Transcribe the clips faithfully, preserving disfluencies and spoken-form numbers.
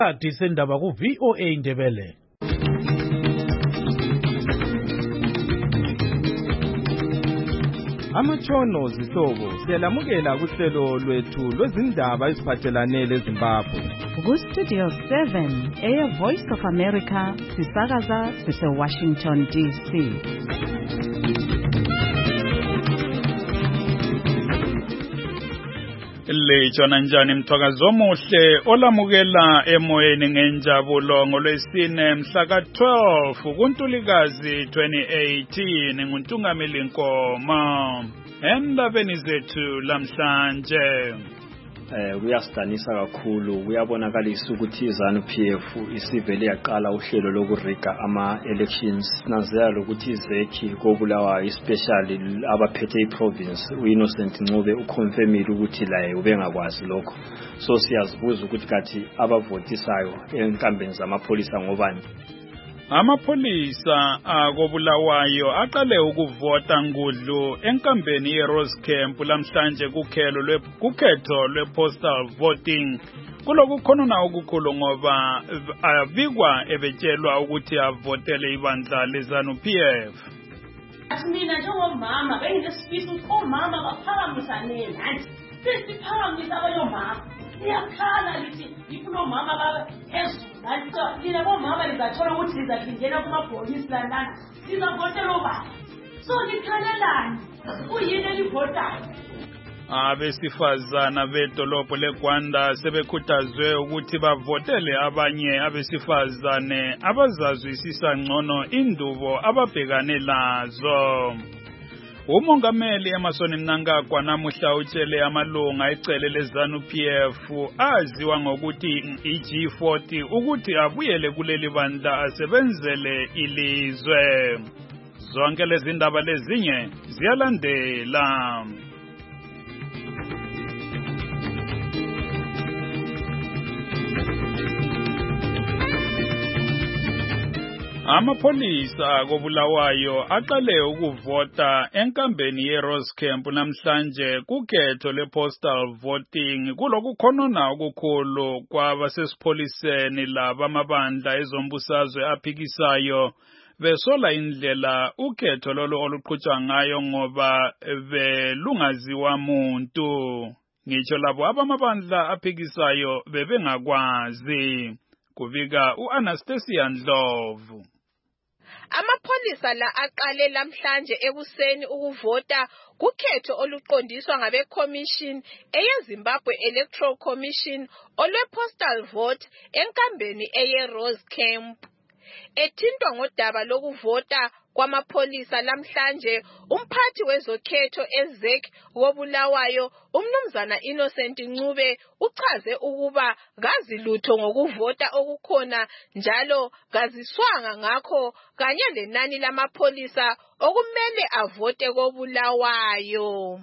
Ati sendaba ku V O A Ndebele. Amatshono zihlobo siyalamukela kuhlelo lwethu lwezindaba eziphathelane leZimbabwe. Ku Studio seven, Air Voice of America, sisakaza sise Washington D C. Lejona njani mthwakazi omuhle olamukela emoyeni ngenjabulo ngolwesine mhla ka twelve kuNtulikazi twenty eighteen nguNtungameli Nkoma endabeni zethu lamhlanje. Eh kuyasidanisa kakhulu kuyabonakalisa ukuthi iZANU-P F isivele yaqala uhlelo lokuriga ama elections nanzela ukuthi izekhi kobulawa especially abaphethe iprovince uInnocent Ncube uconfirmile ukuthi la ubengakwazi lokho so siyazibuza ukuthi kathi abavotisayo enkambeni zamapolisa ngobani. Amapolisa akobulawayo aqale ukuvota ngudlu enkambeni yeRose Camp lamhlanje kukhelo lwekukhetho lwepostal voting kulokukhonona okukhulu ngoba abikwa ebetshelwa ukuthi avotele ibandla leZANU-P F. Mina njengomama benginesifiso ukuthi omama baphakamisa nelathi sesiphakamisa abayomama iyakhala lithi ifuna omama babe ezulu lanto lina bomama lizathola ukuthi lizakingena kumabhokisi lana sizavotela obaba so likhalelani uyini elivotayo. Abesifazana bedolobho leGwanda sebekhuthazwe ukuthi bavotele abanye abesifazane abazazwisisa ngcono indubo ababhekane lazo. Umongameli Emmerson Mnangagwa namuhla utshele amalunga ecele leZANU-P F aziwa ngokuthi i-G forty ukuthi abuyele kuleli bandla asebenzele ilizwe. Zonke lezi ndaba lezinye ziyalandela. Amapolisa kobulawayo aqale ukuvota enkambeni yeRose Camp namhlanje kukhetho lepostal voting kulokukhonona okukhulu kwabasesipoliseni laba amabandla ezombusazwe aphikisayo besola indlela ukhetho lolo oluqhutshwa ngayo ngoba belungaziwa muntu. Ngitsho labo abamabandla aphikisayo bebengakwazi. Kubika uAnastasia Ndlovu. Amapolisa la aqale lamhlanje ekuseni ukuvota kukhetho oluqondiswa ngabe Commission eyeZimbabwe Electoral Commission olwepostal vote enkambeni eyeRose Camp. Ethintwa ngodaba lokuvota kwamapolisa lamhlanje umphathi wezokhetho ezek wobulawayo umnumzana Innocent Ncube uchaze ukuba gazi lutho ngokuvota okukhona njalo gaziswanga ngakho kanye lenani lamapolisa okumele avote kobulawayo.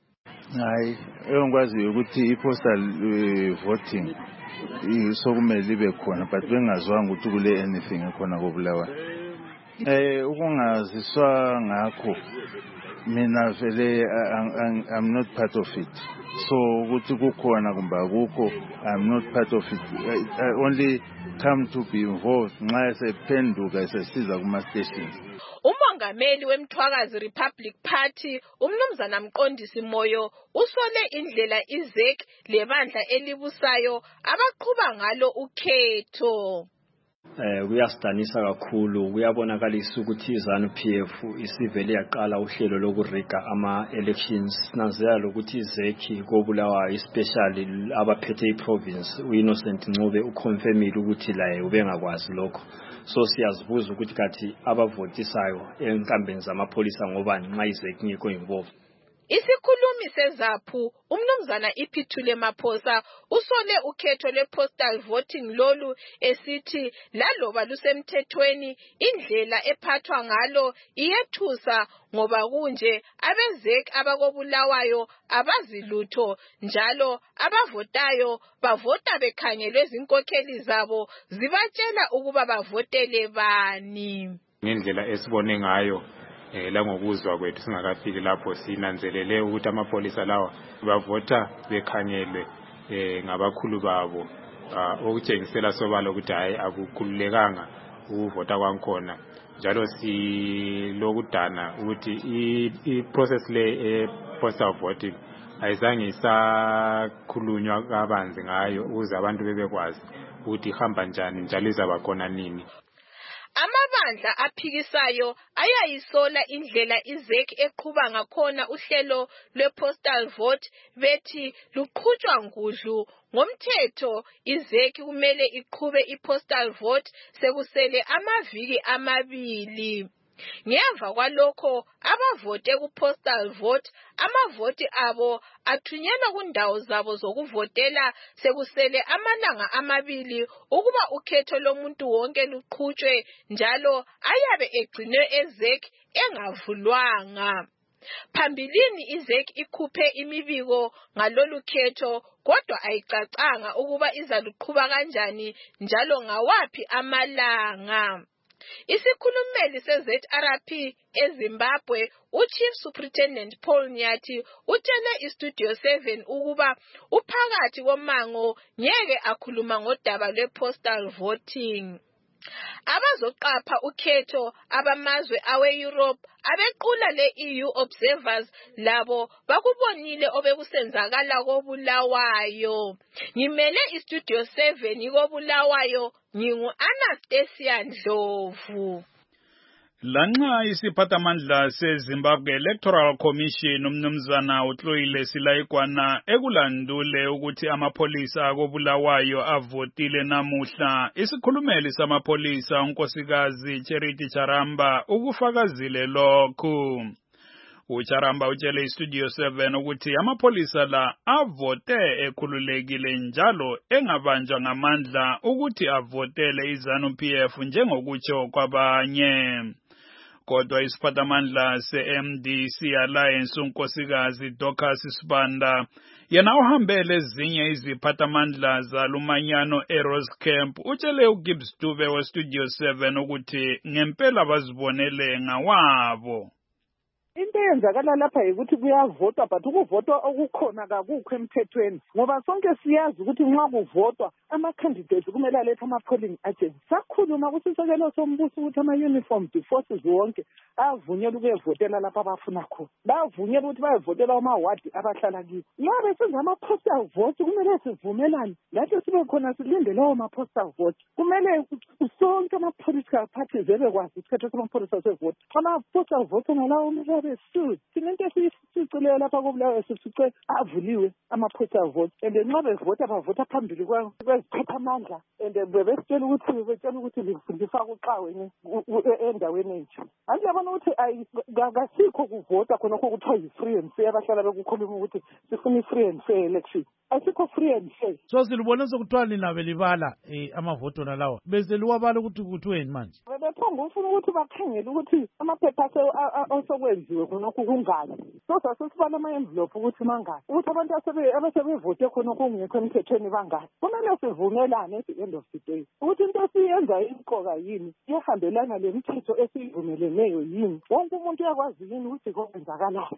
Hayi engikwazi ukuthi ipostal uh, voting isokumele libe khona but bengazwanga ukuthi kule anything ekhona kobulawayo. Eh ukungaziswa ngakho mina vele I'm not part of it so ukuthi kukhona kumbe akukho I'm not part of it. I, I only come to be involved nxa sephenduka sesiza kuma stations. Umongameli wemthwakazi Republic Party umnumzana Mqondisi Moyo usole indlela izek lebandla elibusayo abaqhuba ngalo ukhetho. Eh kuyasidanisa kakhulu kuyabonakalisa ukuthi iZANU-P F isivele yaqala uhlelo lokuriga ama elections nanzela ukuthi izekhi kobulawa especially abaphethe iprovince uInnocent Ncube uconfirmile ukuthi la ubengakwazi lokho so siyazibuza ukuthi kathi abavotisayo enkambeni zamapolisa ngobani mayizekhi ngikho involved. Isikhulumi seZAPU umnumzana Iphithule Maphosa usole ukhetho lepostal voting lolu esithi laloba lusemthethweni indlela ephathwa ngalo iyethusa ngoba kunje abezek abakobulawayo abazilutho njalo abavotayo bavota bekhangelwe izinkokheli zabo zibatshela ukuba bavotele bani. Ngendlela esibone ngayo eh la ngokuzwa kwethu singakafiki lapho sinanzelele ukuthi amapolisa lawa bavota bekhanyelwe eh ngabakhulu babo okutshengisela sobala ukuthi hayi akukhululekanga ukuvota kwankhona. Njalo silokudana ukuthi i-process le e-postal voting ayizange isakhulunywa kabanzi ngayo ukuze abantu bebekwazi ukuthi ihamba njani njalo izaba khona nini. Amabandla aphikisayo ayayisola indlela iZEC eqhuba ngakhona uhlelo lwe-postal vote bethi luqhutshwa ngudlu. Ngomthetho iZEC kumele iqhube i-postal vote sekusele amaviki amabili. Ngemva kwalokho abavote ku-postal vote amavoti abo athunyelwa kundawo zabo zokuvotela sekusele amalanga amabili ukuba ukhetho lomuntu wonke luqhutshwe njalo ayabe egcinwe eZEC engavulwanga. Phambilini iZEC ikhuphe imibiko ngalolu khetho kodwa ayicacanga ukuba izaluqhuba kanjani njalo ngawaphi amalanga. Isikhulumeli se-Z R P eZimbabwe uChief Superintendent Paul Nyathi utshele iStudio seven ukuba uphakathi komango ngeke akhuluma ngodaba lwe-postal voting. Abazoqapha ukhetho abamazwe awe-Europe abequla le-E U observers labo bakubonile obekusenzakala koBulawayo. Ngimele iStudio seven koBulawayo ngingu Anastasia Ndlovu. Lanxa isiphathamandla seZimbabwe Electoral Commission umnumzana uTloile Silaigwana ekulandule ukuthi amapholisa akobulawayo avotile namuhla, isikhulumeli samapolisa unkosikazi Charity Charamba ukufakazile lokhu. uCharamba utshele iStudio seven ukuthi amapholisa la avote ekhululekile njalo engabanjwa ngamandla ukuthi avotele iZANU P F njengokutsho kwabanye. Kodwa isiphathamandla se-M D C Alliance unkosikazi Dorcas Sibanda yena uhambele ezinye iziphathamandla zalumanyano eRose Camp utshele uGibbs Dube weStudio seven ukuthi ngempela bazibonele ngawabo. Into eyenzakala lapha ukuthi kuyavotwa but ukuvotwa okukhona kakukho emthethweni ngoba sonke siyazi ukuthi nxa kuvotwa ama-candidates kumele alethe ama-polling agents. Sakhuluma kusisekelo sombuso ukuthi ama-uniformed forces wonke avunyelwe ukuyevotela lapha abafuna khona. Bavunyelwe ukuthi bayevotela amawadi abahlala kiwo. Nxa besenza ama-postal vote kumele sivumelane lathi sibe khona silinde lawo ma-postal vote. Kumele sonke ama-political parties ebekwazi isikhetho sama-postal vote. Ama-postal vote ngalawo kumele besu sinento sicile lapha koBulawayo sifice avuliwe ama-postal vote and nxa bevota bavota phambili kweziphathamandla and bebesitshela ukuthi betshela ukuthi lifaka uxawe endaweni enje. Anje yabona ukuthi kasikho kuvota khonokho kuthiwa yi-free and fair abahlala bekukhuluma ukuthi sifuna i-free and fair election. Asikho free and fair. So silibone sokuthiwa lina belibala amavoto nalawa bese liwabala ukuthi kuthiweni manje. Bephonga ufuna ukuthi bakhangele ukuthi amaphepha osokwenziwe khonokho kungani. So sasibala ama-envelope ukuthi mangani ukuthi abantu abasebevote khonokho kungekho emthethweni bangani. Kumele sivumelane at the end of the day ukuthi into esiyenza imqoka yini iyahambelana lemithetho esiyivumeleneyo yini. Wonke umuntu uyakwazi yini ukuthi kwenzakalayo.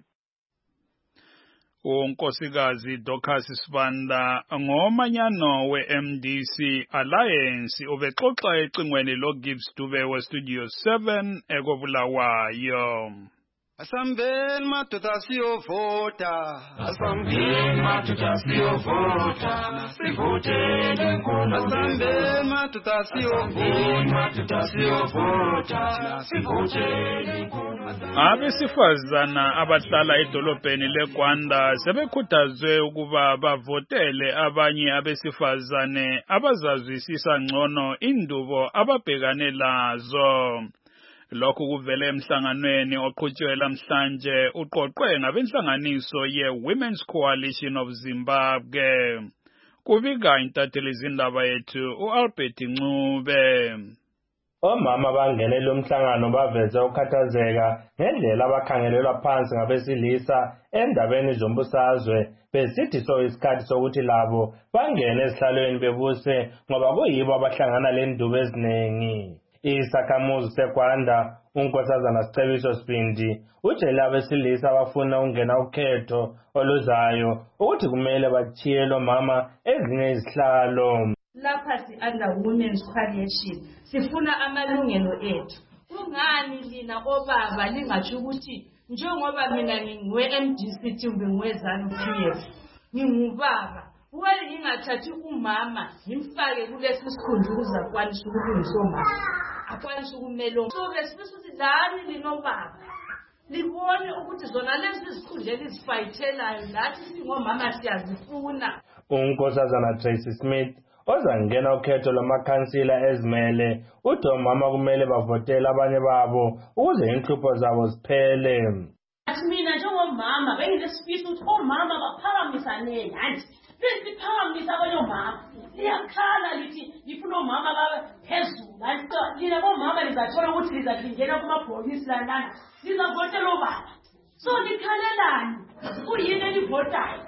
unkosikazi Dorcas Sibanda ngomanyano we-M D C Alliance ubexoxa ecingweni loGibbs Dube weStudio seven ekobulawayo. Asambeni madoda siyovota, asambeni madoda siyovota, sivotele nkulu. Asambeni madoda siyovota, madoda siyovota, sivotele nkulu. Abesifazana abahlala edolobheni leGwanda sebekhuthazwe ukuba bavotele abanye abesifazane abazazwisisa ngcono indubo ababhekane lazo. Lokhu kuvele emhlanganweni oqhutshwe lamhlanje uqoqwe ngabenhlanganiso ye-Women's Coalition of Zimbabwe. Kubika intatheli zindaba yethu uAlbert Ncube. Omama bangene lo mhlangano baveze ukhathazeka ngendlela abakhangelelwa phansi ngabesilisa endabeni zombusazwe besithi so isikhathi sokuthi labo bangene esihlalweni bebuse ngoba kuyibo abahlangana lendubo eziningi. Isakhamuzi seGwanda unkosazana Sicebiso Sibindi utshela abesilisa abafuna ukungena ukhetho oluzayo ukuthi kumele bathiyele omama ezinye izihlalo. lapha si under women's coalition sifuna amalungelo ethu. Kungani lina obaba lingathi ukuthi njengoba mina nginwe M D C T kumbe ngwezanu P F ngingubaba wale ngingathathi umama ngimfake kulesi sikhundla ukuze akwanise ukulungisa omama akwanise ukumelo so besifisa ukuthi lani linobaba libone ukuthi zona lezi zikhundleni izifayithelayo lathi singomama siyazifuna. uNkosazana Tracy Smith ozangena ukhetho lwamakhansila ezimele uthi omama kumele bavotele abanye babo ukuze inhlupho zabo ziphele. Athi mina njengomama benginesifisa ukuthi omama baphakamisane nathi besiphakamisa abanye omama liyakhala lithi lifuna omama babe phezulu anto lina bomama lizathola ukuthi lizakingena kumabhokisi lanana lizavotela obaba so likhalelani kuyini elivotayo.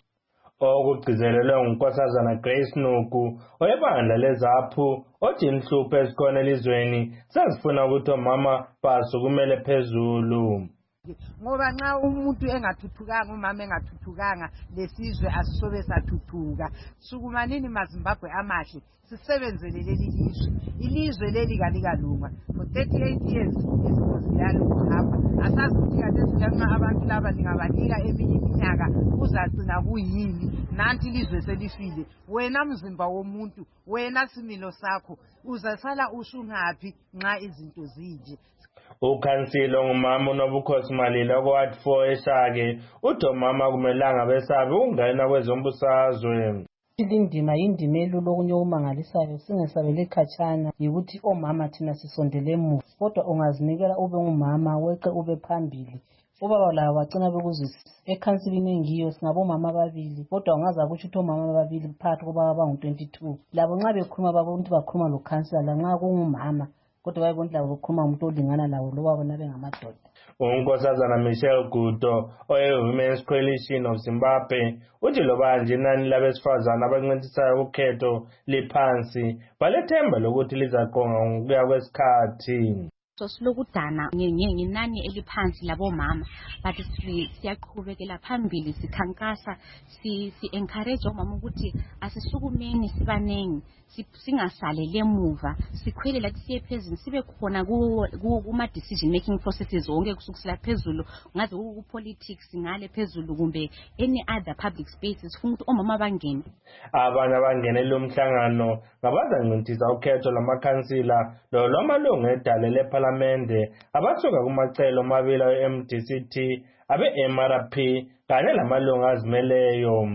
Okugcizelelwe nguNkosazana Grace Nuku oyebandla lezaphu othi inhlupho ezikhona elizweni sezifuna ukuthi omama basukumele phezulu. Ngoba nxa umuntu engathuthukanga umama engathuthukanga lesizwe asisobe sathuthuka. Sukumanini maZimbabwe amahle sisebenzele leli lizwe. Ilizwe leli kalikalunga for thirty-eight years isiziyalo kuhamba. Asazi ukuthi kade nxa abantu laba lingabanika eminye iminyaka uzagcina kuyini nanti ilizwe selifile. Wena mzimba womuntu wena similo sakho uzasala usungaphi nxa izinto zinje. Ukhansilo ngumama uNobukhosi Malila kwathi four eShake uthi omama kumelanga besabe ukungena kwezombusazwe. Indima yindima elulu okunye okumangalisayo singesabele khatshana yikuthi omama thina sisondele emuva kodwa ungazinikela ube ngumama weqe ube phambili ubaba lawo wagcina bekuzwisisa. Ekhansilini engiyo singabomama ababili kodwa ungaza kusho ukuthi omama ababili phakathi kubaba abangu twenty-two labo nxa bekhuluma babonke bakhuluma lokhansila lanxa kungumama kodwa bayibona labo bekhuluma umuntu olingana lawo loba bona bengamadoda. uNkosazana Michelle Guto oye-Women's Coalition of Zimbabwe uthi loba nje inani labesifazana abancintisayo ukhetho liphansi balethemba lokuthi lizaqonga ngokuya kwesikhathi. So silokudana ngenani eliphansi labomama but siyaqhubekela phambili sikhankasa si encourage omama ukuthi asisukumeni sibanengi singasalele emuva sikhwele lathi siye phezulu sibe khona kuma decision making processes onke kusukela phezulu ngaze ku politics ngale phezulu kumbe any other public spaces funa ukuthi omama bangene. Abanye abangene lo mhlangano ngabazancintisa ukhetho lamakhansila lo lomalungu edale leParliamente abasuka kumacelo amabili e-M D C T abe-M R P kanye lamalungu azimeleyo.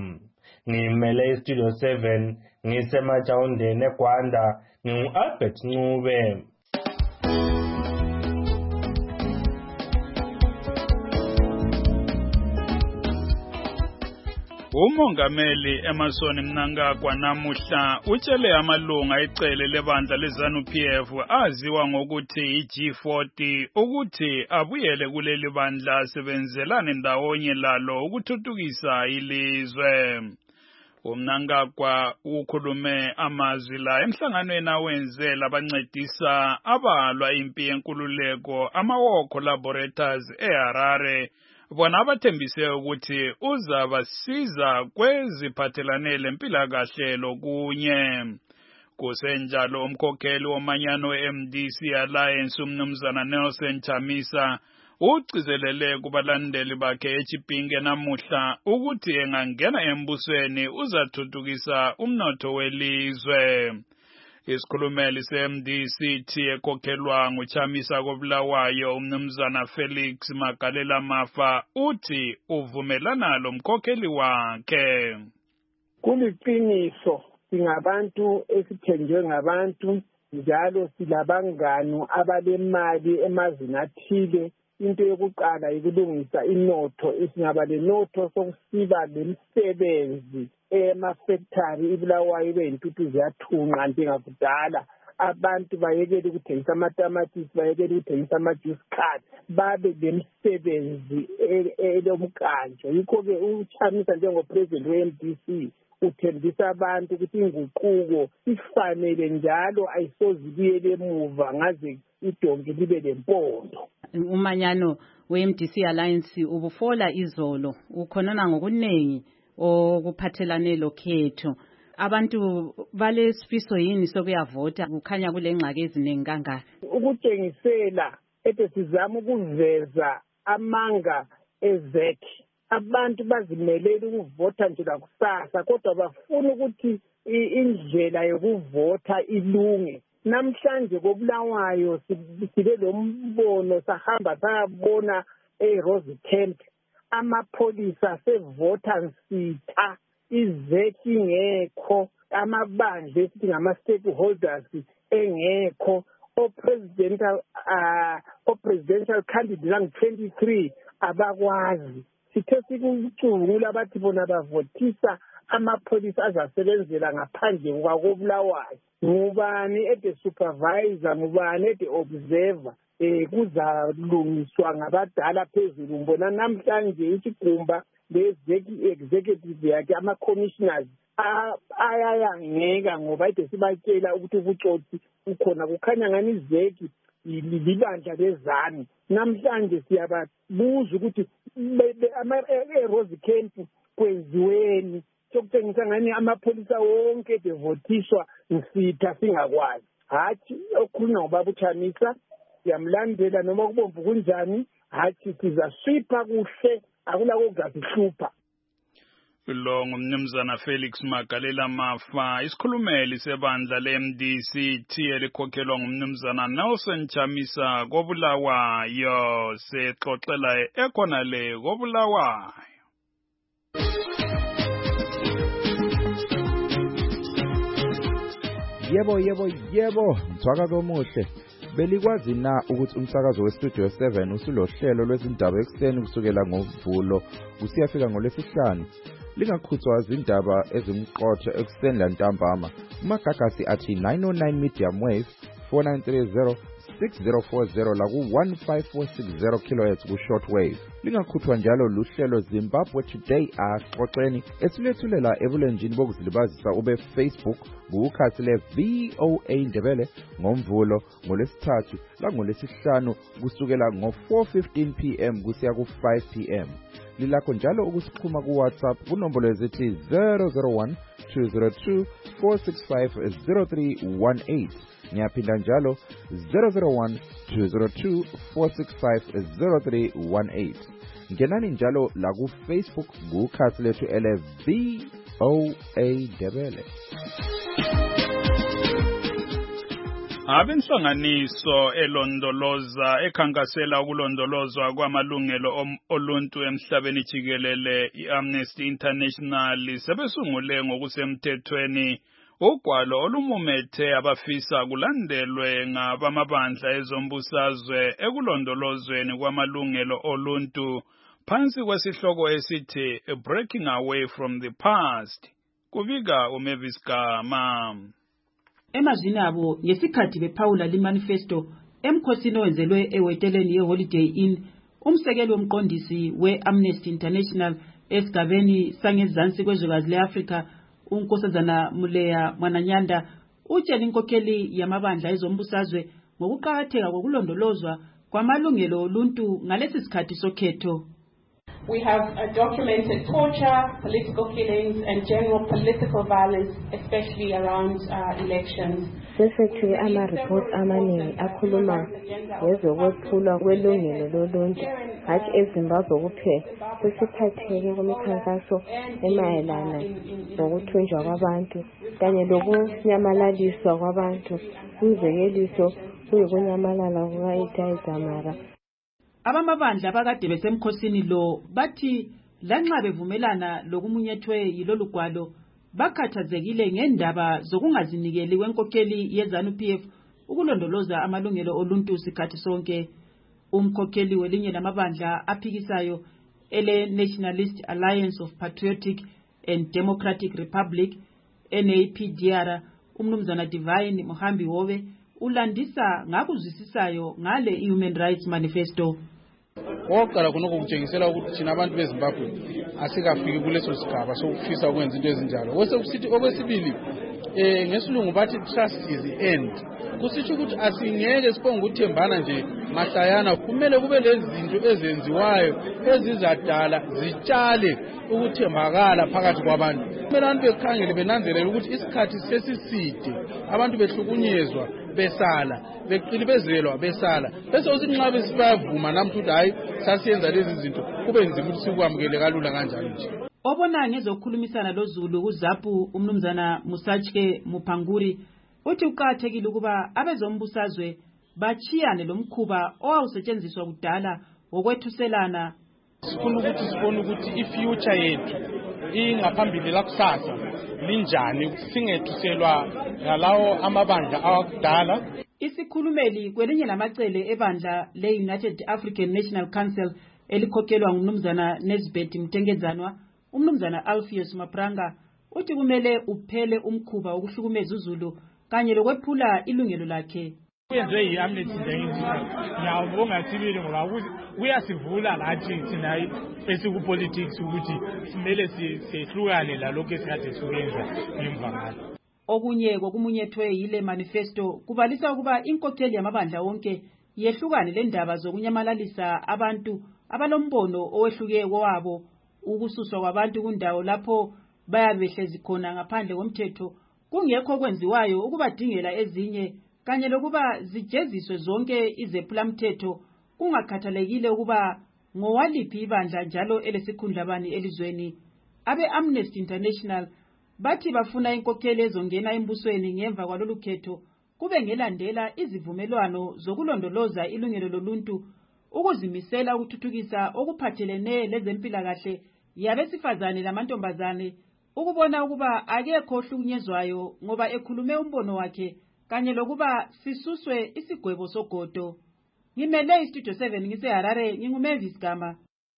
Ngimele iStudio seven ngisemajawundeni eGwanda ngingu-Albert Ncube. Umongameli Emerson Mnangagwa namuhla utshele amalunga ecele lebandla leZANU P F aziwa ngokuthi i-G forty ukuthi abuyele kuleli bandla asebenzelane ndawonye lalo ukuthuthukisa ilizwe. uMnangagwa ukhulume amazwi la emhlanganweni awenze labancedisa abalwa impi yenkululeko ama-War Collaborators eHarare bona abathembise ukuthi uzabasiza kweziphathelane lempilakahle lokunye. Kusenjalo umkhokheli womanyano we-M D C Alliance uMnumzana Nelson Chamisa ugcizelele kubalandeli bakhe eChipinge namuhla ukuthi engangena embusweni uzathuthukisa umnotho welizwe. Isikhulumeli se-M D C T ekhokhelwa nguChamisa koBulawayo uMnumzana Felix Magalela Mafa uthi uvumelana lo mkhokheli wakhe. Kuliqiniso singabantu esithenjwe ngabantu njalo silabangani abalemali emazweni athile. Into yokuqala ikulungisa inotho isingaba lenotho sokusiba lemisebenzi ema-factory iBulawayo ibe yintuthu ziyathunqa njengakudala. Abantu bayekele ukuthengisa amatamatisi bayekele ukuthengisa ama-juice card babe lemisebenzi elomkanjo. Yikho-ke uChamisa njengopresident we-M D C uthembisa abantu ukuthi inguquko ifanele njalo ayisozibuyele emuva ngaze idonke libe lempondo. Umanyano we-M D C Alliance ubufola izolo ukhonana ngokuningi okuphathelane lokhetho. abantu balesifiso yini sokuyavota kukhanya kule ngxaki eziningi kangaka? Ukutshengisela ete sizama ukuveza amanga ezekhi. Abantu bazimelele ukuvota nje lakusasa kodwa bafuna ukuthi indlela yokuvota ilunge. Namhlanje koBulawayo sibe lo mbono sahamba sayabona eRose Camp amapholisa sevota nsitha izekhi ngekho amabandla esithi ngama stakeholders engekho o presidential uh o presidential candidate lang twenty-three abakwazi sithe sikucungula abathi bona bavotisa amapholisa azasebenzela ngaphandle kwakoBulawayo. Ngubani ede supervisor, ngubani ede observer eh kuzalungiswa ngabadala phezulu. Mbona namhlanje isigumba le-executive yakhe ama-commissioners ayayangeka ngoba ide sibatshela ukuthi ubutsotsi ukhona. Kukhanya ngani izeki libandla lezanu. Namhlanje siyababuza ukuthi e-Rose Camp kwenziweni sokutshengisa ngani amapholisa wonke bevotiswa nsitha singakwazi. Hathi okhulunywa ngobaba uChamisa siyamlandela noma kubomvu kunjani, hathi sizaswipha kuhle akulako kuzasihlupha. Lo ngumnumzana Felix Magalela Mafa, isikhulumeli sebandla le-M D C T elikhokhelwa ngumnumzana Nelson Chamisa koBulawayo, sexoxela ekhona le koBulawayo. Yebo yebo yebo, mthwaka komuhle. Belikwazi na ukuthi umsakazo weStudio seven usulohlelo lwezindaba ekseni kusukela ngoMvulo kusiyafika ngoLwesihlanu. Lingakhuthwa izindaba ezimqotho ekseni lantambama. Umagagasi athi nine oh nine medium wave four nine three zero six zero four zero la ku one five four six zero kilohertz ku shortwave. Lingakhuthwa njalo luhlelo Zimbabwe Today axoxeni esilethulela ebulenjini bokuzilibazisa ube Facebook ngukhathi le V O A Ndebele ngoMvulo ngoLesithathu la ngoLesihlanu kusukela ngo four fifteen p m kusiya ku five p m. Lilakho njalo ukusikhuma ku WhatsApp kunombolo ezithi zero zero one two zero two four six five zero three one eight. Ngiyaphinda njalo zero zero one two zero two four six five zero three one eight. Ngenani njalo la ku Facebook ngukhathi lethu ele V O A Ndebele. Abenhlanganiso elondoloza ekhankasela ukulondolozwa kwamalungelo oluntu emhlabeni jikelele iAmnesty International sebesungule ngokusemthethweni ugwalo olumumethe abafisa kulandelwe ngabamabandla ezombusazwe ekulondolozweni kwamalungelo oluntu phansi kwesihloko esithi Breaking Away from the Past. Kubika uMavis Gama. Emazwini abo ngesikhathi bephawula limanifesto emkhosini owenzelwe eweteleni yeHoliday Inn, umsekeli womqondisi we-Amnesty International esigabeni sangezansi kwezwekazi le-Afrika uNkosazana Muleya Mwananyanda utshela inkokheli yamabandla ezombusazwe ngokuqakatheka kokulondolozwa kwamalungelo oluntu ngalesi sikhathi sokhetho. We have uh, documented torture, political killings, and general political violence, especially around uh, elections. Sesethu ama-report amaningi akhuluma ngezokwephulwa kwelungelo loluntu hatshi eZimbabwe kuphela. Sesiphatheke kumikhankaso emayelana nokuthunjwa kwabantu kanye lokunyamalaliswa kwabantu. Umzekeliso kuyikunyamalala kuka-Itai Dzamara. Abamabandla abakade besemkhosini lo bathi lanxa bevumelana lokumunyethwe yilolu gwalo bakhathazekile ngendaba zokungazinikeli kwenkokheli yeZANU-P F ukulondoloza amalungelo oluntu sikhathi sonke. Umkhokheli welinye lamabandla aphikisayo ele Nationalist Alliance of Patriotic and Democratic Republic N A P D R umnumzana Divine Mohambi Howe ulandisa ngakuzwisisayo ngale i-Human Rights Manifesto. Oqala khonoko kutshengisela ukuthi thina abantu beZimbabwe asikafiki kuleso sigaba sokufisa ukwenza into ezinjalo. Kwesekusithi okwesibili eh ngesilungu bathi trust is the end. Kusitsho ukuthi asingeke siphonge ukuthembana nje mahlayana, kumele kube lezi zinto ezenziwayo ezizadala zitshale ukuthembakala phakathi kwabantu. Kumele abantu bekhangele benanzelela ukuthi isikhathi sesiside, abantu behlukunyezwa besala, beqilibezelwa besala, bese usinxa besibavuma namthu ukuthi hayi sasiyenza lezi zinto kube nzima ukuthi sikwamukele kalula kanjalo nje. Obona ngezokukhulumisana loZulu kuZAPU umnumzana Musachke Muphanguri uthi uqathekile ukuba abezombusazwe bachiyane lomkhuba owawusetshenziswa kudala wokwethuselana. Sifuna ukuthi sibone ukuthi ifuture yethu ingaphambili la kusasa linjani, singethuselwa ngalawo amabandla awakudala. Isikhulumeli kwelinye lamacele ebandla le-United African National Council elikhokhelwa ngumnumzana Nesbeth Mtengezanwa, umnumzana Alpheus Mapranga uthi kumele uphele umkhuba wokuhlukumeza uZulu kanye lokwephula ilungelo lakhe. Kuyenzwe yi-Amnesty International ngiyabonga sibili ngoba kuyasivula lathi thina esikupolitics ukuthi simele sihlukane lalokho esikade sikwenza ngemva ngalo. Okunye kokumunyethwe yile manifesto kubalisa ukuba inkokheli yamabandla wonke yehlukane lendaba zokunyamalalisa abantu abalombono owehluke kwabo, ukususwa kwabantu kundawo lapho bayabehlezi khona ngaphandle komthetho kungekho kwenziwayo ukubadingela ezinye, kanye lokuba zijeziswe zonke izephulamthetho kungakhathalekile ukuba ngowaliphi ibandla njalo elesikhundlabani elizweni. Abe Amnesty International bathi bafuna inkokheli ezongena embusweni ngemva kwalolu khetho kube ngelandela izivumelwano zokulondoloza ilungelo loluntu, ukuzimisela ukuthuthukisa okuphathelene lezempilakahle yabesifazane lamantombazane, ukubona ukuba akekho ohlukunyezwayo ngoba ekhulume umbono wakhe, kanye lokuba sisuswe isigwebo sogodo. Ngimele iStudio seven ngiseHarare, nginguMavis Gama.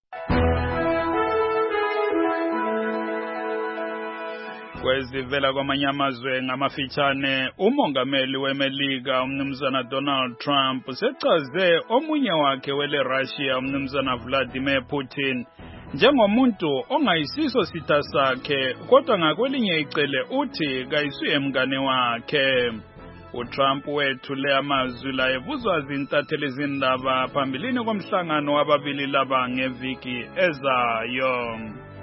Kwezivela kwamanye amazwe ngamafitshane, umongameli weMelika umnumzana Donald Trump sechaze omunye wakhe wele Russia umnumzana Vladimir Putin njengomuntu ongayisiso sitha sakhe, kodwa ngakwelinye icele uthi kayisuye mngane wakhe. uTrump wethule amazwi la evuzwa zintatheli zindaba phambilini komhlangano wababili laba ngeviki ezayo.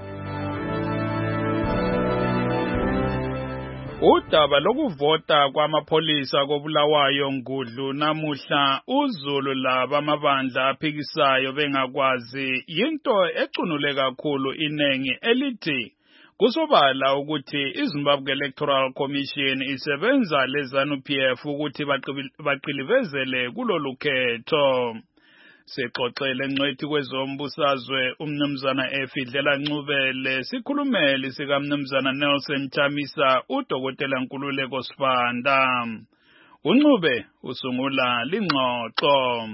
Udaba lokuvota kwamapholisa koBulawayo Ngudlu namuhla uZulu laba amabandla aphikisayo bengakwazi yinto ecunule kakhulu inengi elithi kusobala ukuthi iZimbabwe Electoral Commission isebenza leZANU P F ukuthi baqilivezele kulolu khetho. Sixoxele ngcwethi kwezombusazwe umnumzana Efidlela Ncubele, sikhulumeli sika mnumzana Nelson Chamisa, uDokotela Nkululeko Sibanda. uNcube usungula lingxoxo.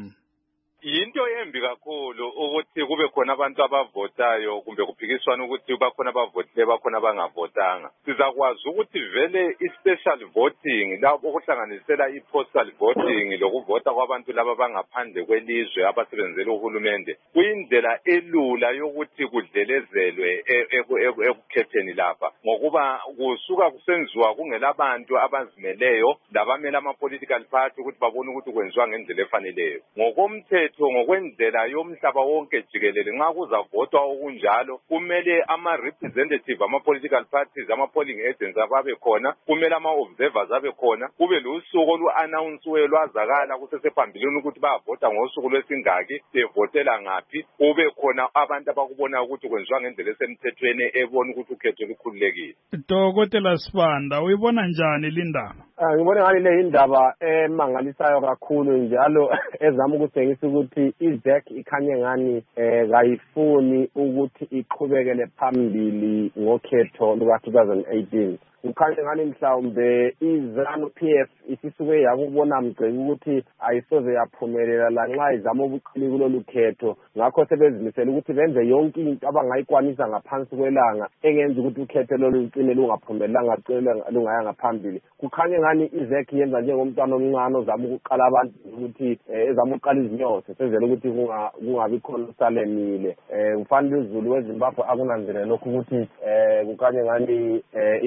Yinto embi kakhulu ukuthi kube khona abantu abavotayo kumbe kuphikiswana ukuthi bakhona abavotile bakhona abangavotanga. Sizakwazi ukuthi vele i-special voting lapho okuhlanganisela i-postal voting lokuvota kwabantu laba bangaphandle kwelizwe abasebenzela uhulumende kuyindlela elula yokuthi kudlelezelwe ekukhetheni lapha, ngokuba kusuka kusenziwa kungelabantu abazimeleyo labamela ama-political party ukuthi babone ukuthi kwenziwa ngendlela efaneleyo. Ngokomthetho ngokwendlela yomhlaba wonke jikelele nxa kuzavotwa okunjalo kumele ama-representative ama-political parties ama-polling agents ababe khona, kumele ama-observers abe khona, kube lusuku olu-announce-we lwazakala kusesephambilini ukuthi bayavota ngosuku lwesingaki, bevotela ngaphi, kube khona abantu abakubona ukuthi kwenziwa ngendlela esemthethweni ebona ukuthi ukhetho lukhululekile. Dokotela Sibanda, uyibona njani lindaba? Ah, ngibona ngani le indaba emangalisayo kakhulu njalo ezama ukutshengisa ukuthi iZek ikhanye ngani eh kayifuni ukuthi iqhubekele phambili ngokhetho luka two thousand eighteen. Ukhanye ngani mhlawumbe iZANU P F isisuke yakubona mgceke ukuthi ayisoze yaphumelela lanxa izama ubuqili kulolu khetho, ngakho sebezimisela ukuthi benze yonke into abangayikwanisa ngaphansi kwelanga engenza ukuthi ukhetho lolu luqine lungaphumelelanga cela lungaya ngaphambili. Kukhanye ngani iZek yenza njengomntwana omncane ozama ukuqala abantu ukuthi ezama uqala izinyose senzele ukuthi kungabi khona usalemile. Eh ufanele uZulu weZimbabwe akunanzele lokho ukuthi eh kukhanye ngani into ekhona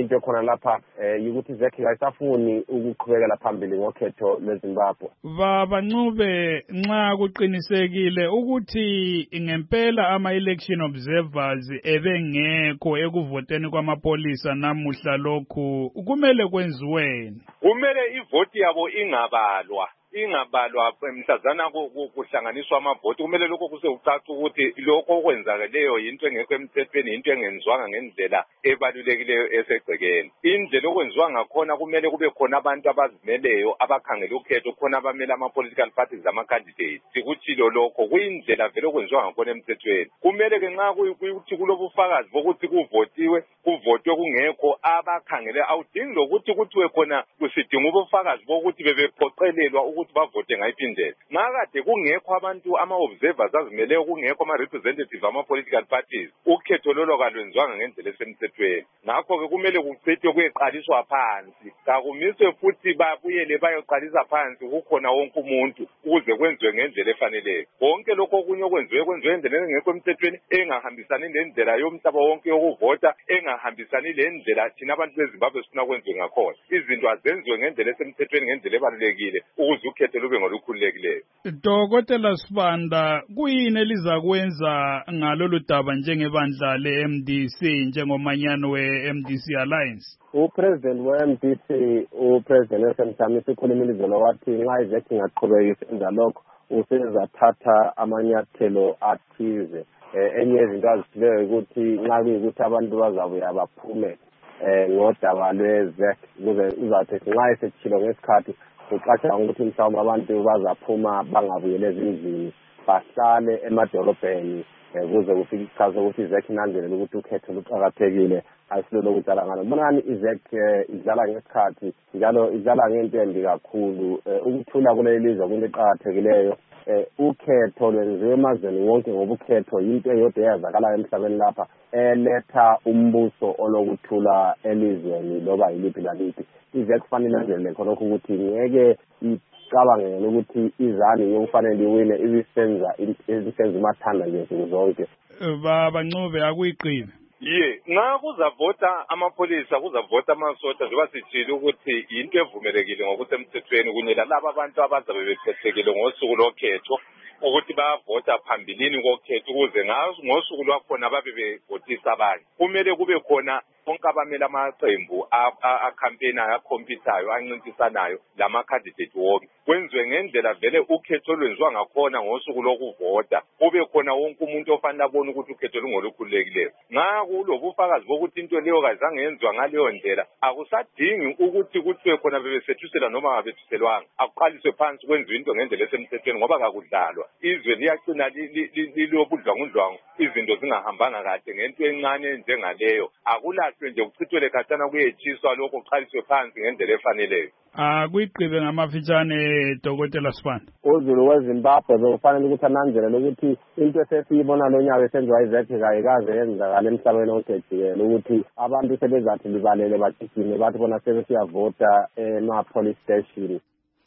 lapha eh ukuthi ZEC ayisafuni ukuqhubekela phambili ngokhetho lweZimbabwe. Baba Ncube, nxa kuqinisekile ukuthi ngempela ama-election observers ebengekho ekuvoteni kwamapolisa namuhla lokhu kumele kwenziweni? Kumele ivoti yabo ingabalwa. Ingabalwa mhlazana kuhlanganiswa amavoti kumele lokho kuseucaca ukuthi lokho okwenzakeleyo yinto engekho emthethweni into engenzwanga ngendlela ebalulekileyo esegcekeni. Indlela okwenziwa ngakhona kumele kube khona abantu abazimeleyo abakhangela ukhetho khona abamele ama-political parties ama-candidates. Sikutshilo lokho kuyindlela vele okwenziwa ngakhona emthethweni. Kumele ke nxa kuyikuthi kulobufakazi bokuthi kuvotiwe kuvotwe kungekho abakhangele awudingi lokuthi kuthiwe khona kusidinga ubufakazi bokuthi bebephoqelelwa ukuthi bavote ngayiphi indlela. Ngakade kungekho abantu ama-observers azimeleyo kungekho ama-representative ama-political parties ukhetho lolo kalwenziwanga ngendlela esemthethweni. Ngakho-ke kumele kuchithwe kuyeqaliswa phansi kakumiswe futhi babuyele bayoqalisa phansi kukhona wonke umuntu ukuze kwenziwe ngendlela efaneleyo. Konke lokho okunye okwenziwe kwenziwe ngendlela engekho emthethweni engahambisani lendlela yomhlaba wonke yokuvota engahambisani lendlela thina abantu beZimbabwe sifuna kwenziwe ngakhona. Izinto azenziwe ngendlela esemthethweni ngendlela ebalulekile ukuze ukhetho lube ngolukhululekileyo. Dokotela Sibanda, kuyini elizakwenza ngalolu daba njengebandla le-M D C njengomanyano we-M D C Alliance? Upresident we-M D C upresident esemthamisa ikhulumile izolo wathi nxa iZEC ingaqhubeka isenza lokho usezathatha amanyathelo athize. Enye izinto azithileyo ukuthi nxa kuyikuthi abantu bazabuya baphume eh ngodaba lweZEC kuze uzathi nxa esetshilo ngesikhathi uqasha ukuthi mhlawumbe abantu bazaphuma bangabuyele ezindlini bahlale emadolobheni kuze kufike isikhathi ukuthi iZEC inanzelela ukuthi ukhetho luqakathekile ayisilo lokutshala ngalo. Bonani iZEC idlala ngesikhathi njalo idlala ngento embi kakhulu ukuthula kuleli lizwe kwinto eqakathekileyo. Ukhetho lwenziwe emazweni wonke ngoba ukhetho yinto eyodwa eyazakalayo emhlabeni lapha eletha umbuso olokuthula elizweni loba yiliphi laliphi. iZEC kufanele ilandelele khonokho ukuthi ngeke icabangele ukuthi izani yokufanele iwine ibisenza ibisenza umathanda nje nsuku zonke. Baba Ncube akuyiqini. Ye, nxa kuzavota amapolisa kuzavota amasosha njengoba sitshile ukuthi yinto evumelekile ngokusemthethweni kunye lalabo abantu abazabe bekhethekile ngosuku lokhetho ukuthi bayavota phambilini kokhetho ukuze ngosuku lwakhona babe bevotisa abanye. Kumele kube khona bonke abamele amaqembu akhampeyinayo akhompithayo ancintisanayo lama-candidate wonke kwenziwe ngendlela vele ukhetho olwenziwa ngakhona ngosuku lokuvota kube khona wonke umuntu ofanele abone ukuthi ukhetho lungolukhululekileyo. Nxa kulobufakazi bokuthi into leyo kazange yenziwa ngaleyo ndlela akusadingi ukuthi kuthiwe khona bebesethusela noma ngabethuselwanga akuqaliswe phansi kwenziwe into ngendlela esemthethweni ngoba kakudlalwa. Izwe liyacina lilobudlwangudlwangu izinto zingahambanga kahle ngento encane njengaleyo. Akulahlwe nje kuchithwele khathana kuyetshiswa lokho kuqaliswe phansi ngendlela efaneleyo. Ah kuyiqibe ngamafitshane Dokotela Sibanda. Uzulu weZimbabwe bekufanele ukuthi ananzelele ukuthi into esesiyibona lo nyaka esenziwa iZEC kayikaze yenzakala emhlabeni wonke jikelele ukuthi abantu sebezathi libalele bagijime bathi bona sebesiyavota ema-police station.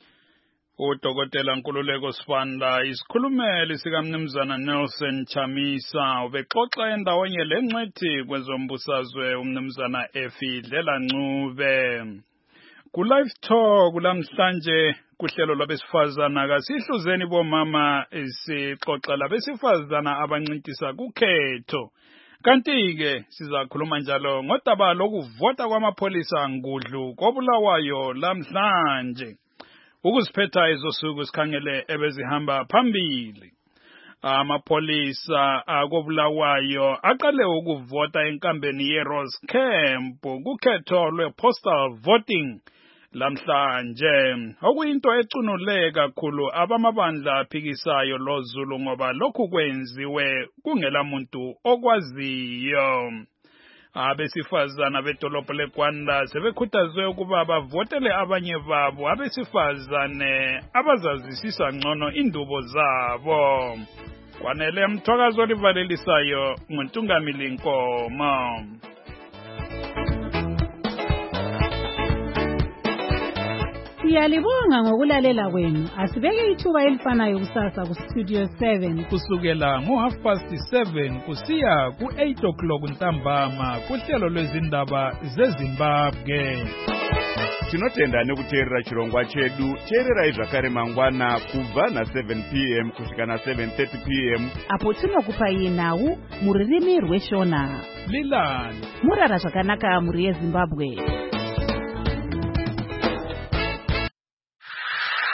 uDokotela Nkululeko Sibanda isikhulumeli sikamnumzana Nelson Chamisa ubexoxa endaweni lengcethi kwezombusazwe umnumzana Efidlela Ncube. Ku live talk kulamhlanje kuhlelo lwabesifazana kasihluzeni bomama isixoxa labesifazana abancintisa kukhetho. Kanti ke sizakhuluma njalo ngodaba lokuvota kwamapolisa ngudlu koBulawayo lamhlanje. Ukuziphetha izosuku sikhangele ebezihamba phambili. Amapolisa akoBulawayo aqale ukuvota enkambeni yeRose Camp kukhetho lwe-postal voting lamhlanje. Okuyinto ecunule kakhulu abamabandla aphikisayo loZulu ngoba lokhu kwenziwe kungela muntu okwaziyo. Abesifazana bedolobho leGwanda sebekhuthazwe ukuba bavotele abanye babo abesifazane abazazisisa ngcono indubo zabo. Kwanele mthokazo livalelisayo nguNtungamili Nkomo. Siyalibonga ngokulalela kwenu. Asibeke ithuba elifanayo kusasa ku Studio seven kusukela ngo half past seven kusiya ku eight o'clock ntambama kuhlelo lwezindaba zeZimbabwe. Tinotenda nekuteerera chirongwa chedu. Teererai zvakare mangwana kubva na seven p m kusvika na seven thirty p m apo tinokupai nhau muririmi rweshona. Lilani murara zvakanaka muri yeZimbabwe.